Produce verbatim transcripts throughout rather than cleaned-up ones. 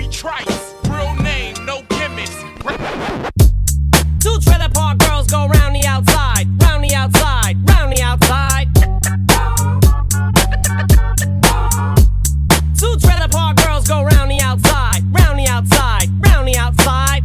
Trice, real name, no gimmicks. Two trailer park girls go round the outside, round the outside, round the outside. Two trailer park girls go round the outside, round the outside, round the outside.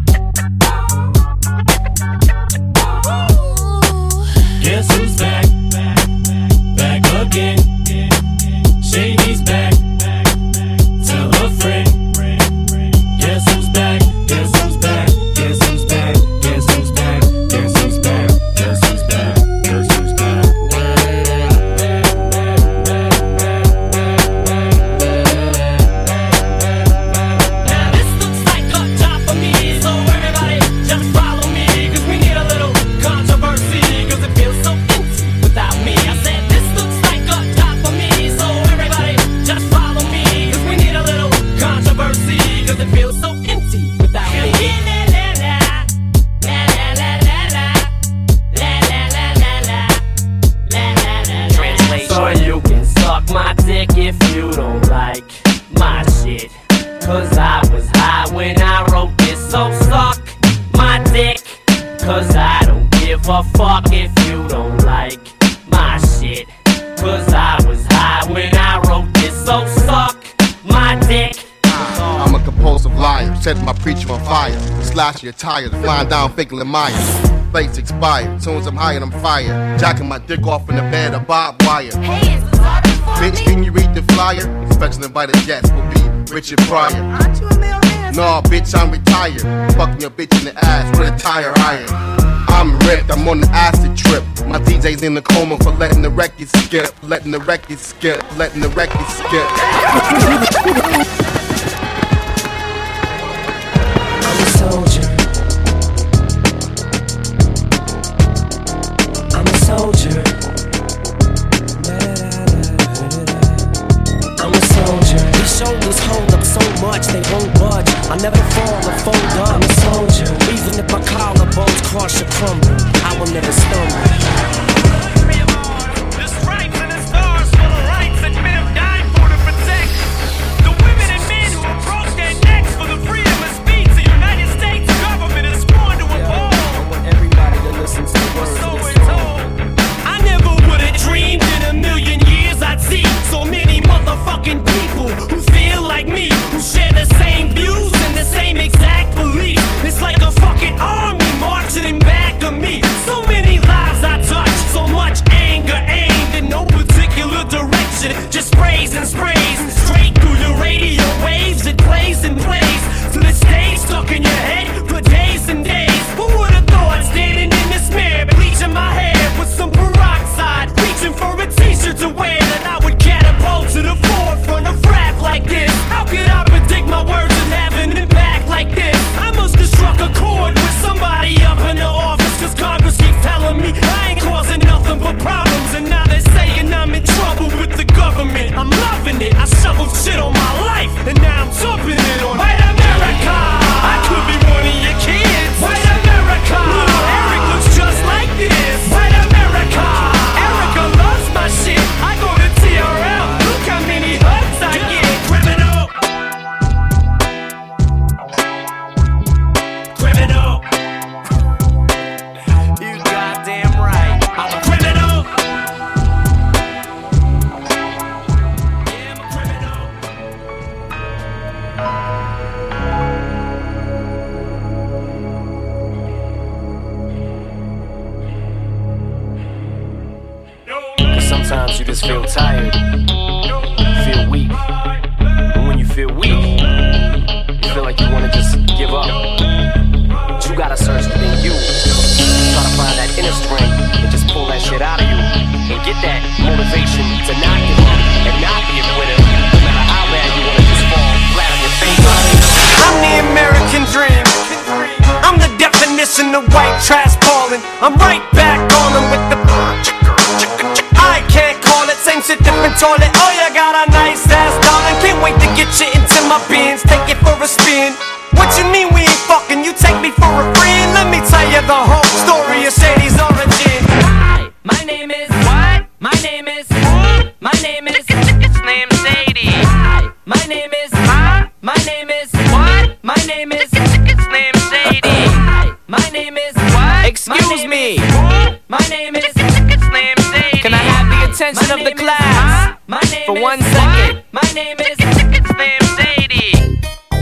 Guess who's back? Back again. Shady's back. Tell her friend. Guess who's back? Guess who's back? Guess who's back? Guess who's back? Guess who's back? Guess who's back? Guess who's back? Now this looks like a job for me, so everybody just follow me, cause we need a little controversy, cause it feels so empty without me. I said this looks like a job for me, so everybody just follow me, cause we need a little controversy, cause it feels so empty without me. Translation. So you can suck my dick if you don't like my shit, cause I was high when I wrote this. So suck my dick, cause I don't give a fuck if you don't like my shit, cause I was high when I wrote this. So suck my dick. I'm a compulsive liar, set my preacher on fire. Slash your tires, flying down Finkel Myers. Face expired, soon as I'm high and I'm fired. Jacking my dick off in the bed of barbed wire. Hey, is the sorry for Bitch, me? can you read the flyer? Special invited guests will be Richard Pryor. Aren't you a millionaire? No, bitch, I'm retired. Fucking your bitch in the ass with a tire iron. I'm ripped, I'm on the acid trip. My D J's in the coma for letting the record skip. Letting the record skip, letting the record skip. I'm a soldier. I'm a soldier. I'm a soldier. These shoulders hold up so much they won't budge. I never fall or fold up. I'm a soldier. Even if my collarbones crush or crumble, I will never stumble. The stripes and the stars for the rights that men have died for to protect. The women and men who have broke their necks for the freedom of speech the United States government has sworn to uphold. I want everybody to listen to the words So of we're this told. song. I never would have dreamed in a million years I'd see so many motherfucking people who feel like me, who share the same views and the same exact beliefs. It's like a fucking army marching in back of me. So many lives I touch, so much anger aimed in no particular direction. Just sprays and sprays straight through your radio waves. It plays and plays till it stays stuck in your head for days and days. Who would have thought standing in this mirror, bleaching my hair with some peroxide, reaching for a t-shirt to wear, that I would catapult to the forefront of rap like this? How could I predict my words and have an impact like this? I must have struck a chord with somebody up in the office, cause Congress keeps telling me I ain't causing nothing but problems, and now they're saying I'm in trouble with the government. I'm loving it, I shoveled shit on my life, and now I'm jumping it on White America. I could be one of your kids. White America. Little Eric looks just like this. White America. Erica loves my shit. I go to T R L. Look how many hugs I get. Criminal. Criminal. You goddamn right. I'm a criminal. Yeah, I'm a criminal. Cause sometimes you just feel tired, feel weak. And when you feel weak, you feel like you wanna just give up. But you gotta search within you. Try to find that inner strength and just pull that shit out of you. And get that motivation to not give up and not be a quitter. No matter how bad you wanna just fall flat on your face. I'm the American dream. I'm the definition of white trash balling. I'm right back on them with the I can't call it, same shit, different toilet. Oh, you got a nice ass, darling. Can't wait to get you into my bins, take it for a spin. What you mean we ain't fucking? You take me for a friend? Let me tell you the whole story of Shady's origin. Hi, my name is what? My name is my name is it's name's Shady. Hi, my name is huh? My name is what? name is Slim Shady. My name is what? Excuse me. My name is Slim Shady. Can I have the attention of the class my name for one second? My name is Slim Shady.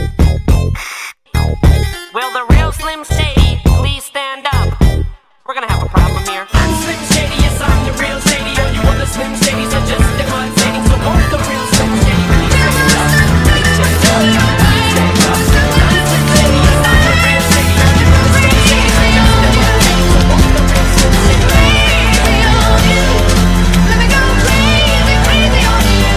Will the real Slim Shady please stand up? We're gonna have a problem here. I'm Slim Shady, yes I'm the real Shady. All you other Slim Shadys are just imitating. So won't the real Slim Shady please stand up? Please stand up. Please stand up. I'm Slim Shady, yes I'm the real Shady. All you other Slim Shadys are just imitating. So won't the real Slim Shady please stand up? Let me go crazy, crazy on you.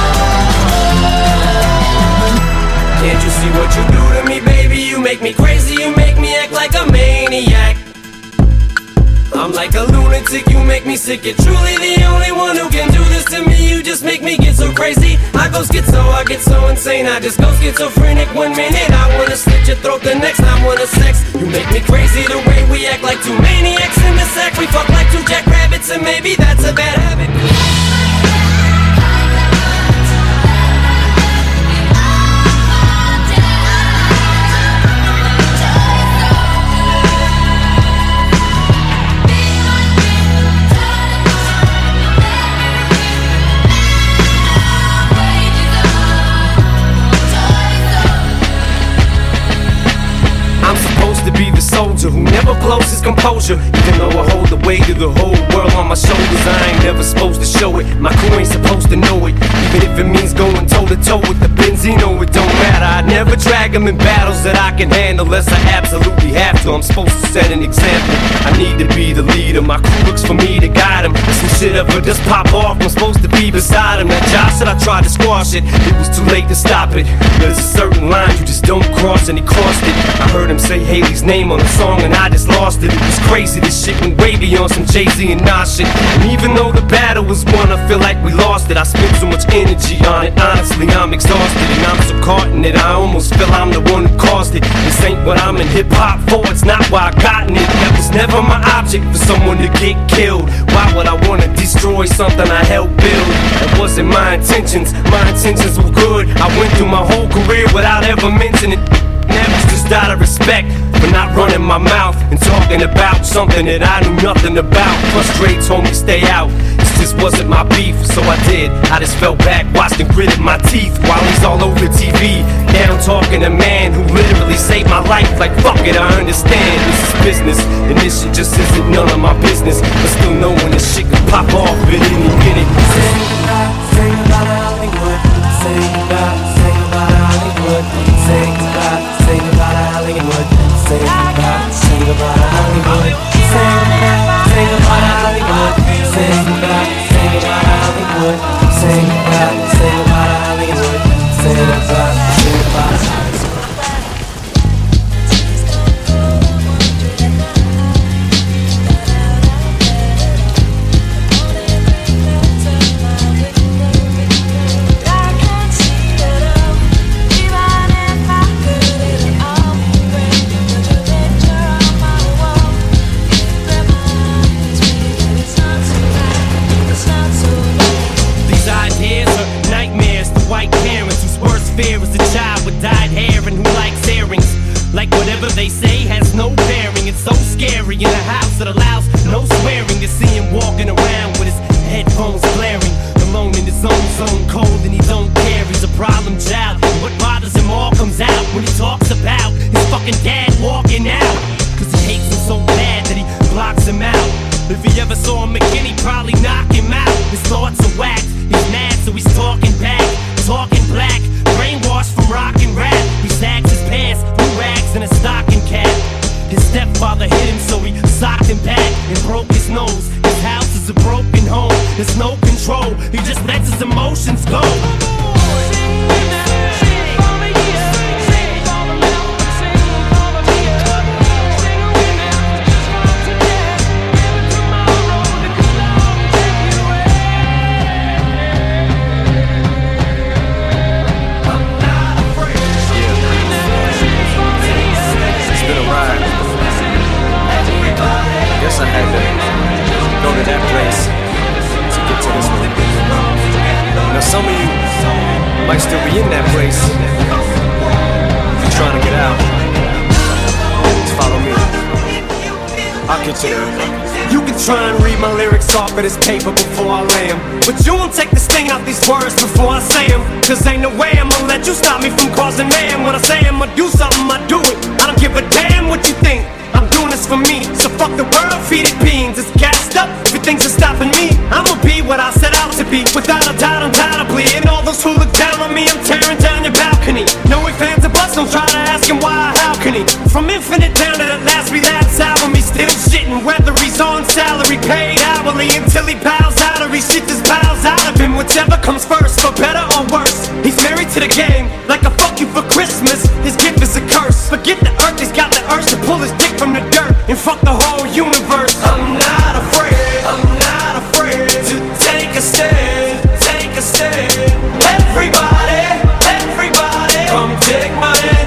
Can't you see what you do to me, baby? You make me crazy, you make me act like a maniac. I'm like a lunatic, you make me sick. You're truly the only one who can do this to me. You just make me get so crazy. I go schizo, I get so insane. I just go schizophrenic one minute. I wanna slit your throat the next. I wanna sex. You make me crazy the way we act like two maniacs in the sack. We fuck like two jackrabbits and maybe that's a bad habit. I'm supposed to be the soldier who never blows his composure. Even though I hold the weight of the whole world on my shoulders, I ain't never supposed to show it. My crew ain't supposed to know it. Even if it means going toe to toe with the Benzino, it don't matter. I never drag them in battles that I can handle unless I absolutely have to. I'm supposed to set an example. I need to be the leader. My crew looks for me to guide them. If some shit ever just pop off, I'm supposed to be beside him. That Josh said I tried to squash it. It was too late to stop it. There's a certain line you just don't cross, and he crossed it. I heard him say Haley's name on the song and I just lost it. It was crazy, this shit went way beyond some Jay-Z and Nas shit. And even though the battle was won, I feel like we lost it. I spent so much energy on it, honestly I'm exhausted. And I'm so caught in it, I almost feel I'm the one who caused it. This ain't what I'm in hip-hop for, it's not why I gotten it. That was never my object, for someone to get killed. Why would I wanna destroy something I helped build? That wasn't my intentions, my intentions were good. I went through my whole career without ever mentioning it. That was just out of respect for not running my mouth and talking about something that I knew nothing about. Frustrated told me stay out, this just wasn't my beef, so I did. I just fell back, watched and gritted my teeth while he's all over T V. Now I'm talking to a man who literally saved my life. Like fuck it, I understand this is business, and this shit just isn't none of my business. But still knowing this shit can pop off at any minute. Say goodbye, say goodbye to Hollywood. Say goodbye, say goodbye to Hollywood. Say goodbye, say goodbye to Hollywood. Say goodbye, say goodbye to Hollywood. Say goodbye, say goodbye to Hollywood. Say goodbye, say goodbye to Hollywood. Say goodbye, say goodbye to Hollywood. Say goodbye, say goodbye to Hollywood. Like whatever they say has no bearing. It's so scary in a house that allows no swearing. To see him walking around with his headphones blaring, alone in his own zone, cold and he don't care. He's a problem child, and what bothers him all comes out when he talks about his fucking dad walking out. Cause he hates him so bad that he blocks him out. If he ever saw him again, he'd probably knock him out. His thoughts are whacked, he's mad so he's talking back, talking black, brainwashed from rock and rap. He sags his pants, blue rags and a stocking cap. His stepfather hit him so he socked him back and broke his nose. His house is a broken home, there's no control, he just lets his emotions go. Sing, sing, all the years, sing, all the memories, sing, all the You can try and read my lyrics off of this paper before I lay 'em, but you won't take the sting out these words before I say 'em. Cause ain't no way I'ma let you stop me from causing mayhem. When I say I'ma do something, I do it. I don't give a damn what you think. I'm doing this for me, so fuck the world, feed it beans. It's gassed up, if things are stopping me, I'ma be what I set out to be, without a doubt, undoubtedly. And all those who look down on me, I'm tearing down your balcony. No ifs, ands, or buts, don't try to ask him why or how can he. From Infinite down to the last relapse album, he's still shitting, whether he's on salary, paid hourly, until he bows out or he shit his bowels out of him. Whichever comes first, for better or worse. He's married to the game, like a fuck you for Christmas. His gift is a curse. Forget the earth, he's got the urge to pull his dick from the dirt and fuck the whole universe. I'm not afraid, I'm not afraid to take a stand, take a stand. Everybody, everybody, come take my hand.